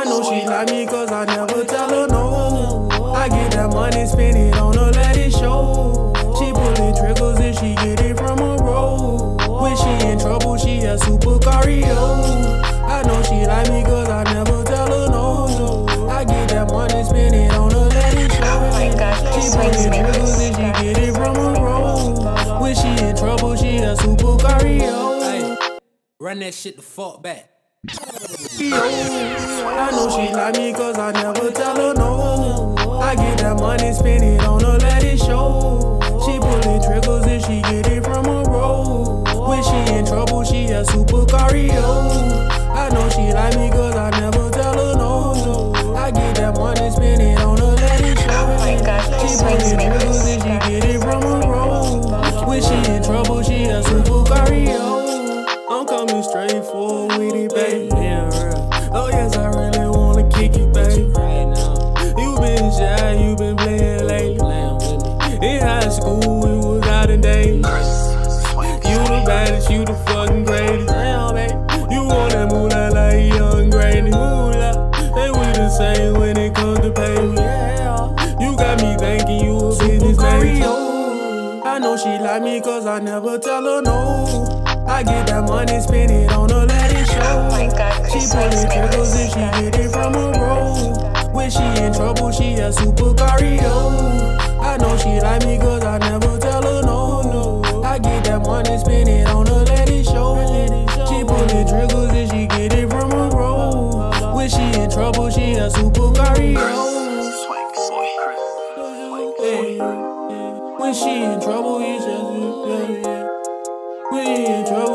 I know she like me cause I never tell her no. I get that money, spend it on her, let it show. She pulling triggers and she get it from a roll. When she in trouble, she a super Cario. I know she like me cause I never tell her no. I get that money, spend it on her, let it show. She pulling triggers and she get it from a roll. When she in trouble, she a super Cario. Hey, run that shit the fuck back. I know she like me cause I never tell her no. I get that money, spend it on her, let it show. She pulling triggers and she get it from a roll. When she in trouble, she a super Cario. I know she like me cause I never tell her no. I get that money, spend it on her, let it show. She pulling triggers and she get it from a roll. When she in trouble, she a super Cario. I'm coming straight forward with it, baby. Oh yes, I really wanna kick it, baby. You been shy, you been playing lately. In high school, we was out in days. You the baddest, you the fucking greatest. Damn, baby. You want that moolah like young Grady. Moolah, and we the same when it comes to pay. Yeah, you got me thinking you a business lady. I know she like me cause I never tell her no. I get that money, spend it on her, let it show. She pulling triggers and she get it from a roll. When she in trouble, she a super Cario. I know she like me cause I never tell her no. I get that money, spend it on her, let it show. She pulling triggers and she get it from a roll. When she in trouble, she a super Cario. When she in trouble, you just when you in trouble.